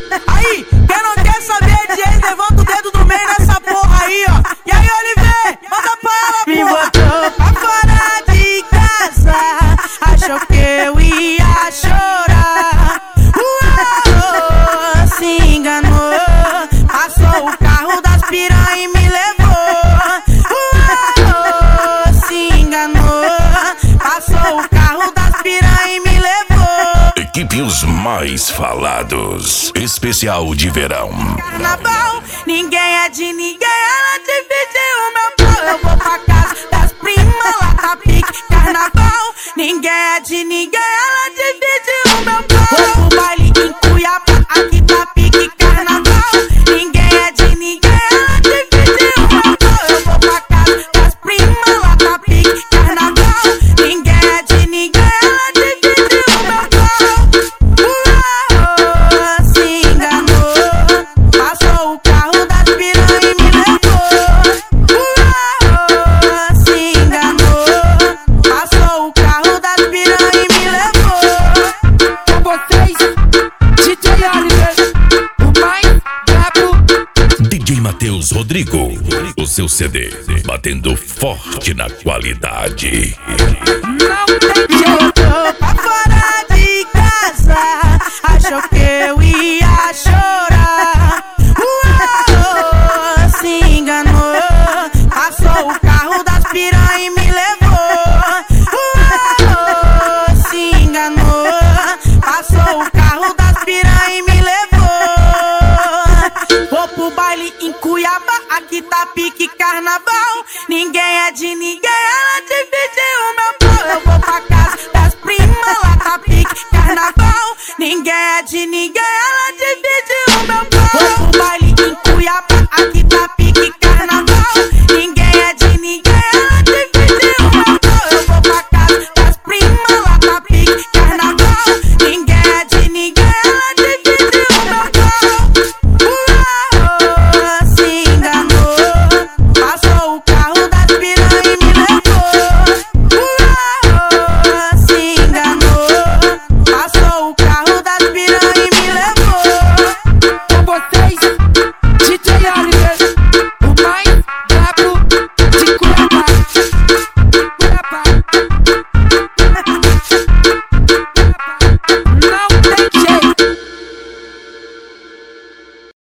Aí, quem não quer saber de ex, levanta o dedo do meio nessa porra aí, ó. E aí, Oliver, manda pra ela, porra. Me botou pra fora de casa, achou que eu ia chorar. Uou, se enganou, passou o carro das piranha e me levou. Uou, se enganou, passou o carro das piranha e me levou. Equipe Os Mais Falados, especial de verão. Carnaval, ninguém é de ninguém, ela dividiu o meu pau. Eu vou pra casa das primas, lá tá pique. Carnaval, ninguém é de ninguém, ela dividiu o meu pau. Vou pro baile em Cuiabá, aqui tá pique. Carnaval, ninguém é de ninguém, ela dividiu o meu pau. Eu vou pra casa das primas, lá tá pique. Carnaval, ninguém é de ninguém, ela dividiu o meu pau. Uau, se enganou, passou o carro das piranha e me levou. Uau, se enganou, passou o carro das piranha e me levou. Com vocês, DJ Oliver, o mais brabo. DJ Matheus Rodrigo, o seu CD, batendo forte na qualidade. Não tem Me jeito. botou pra fora de casa, achou que eu ia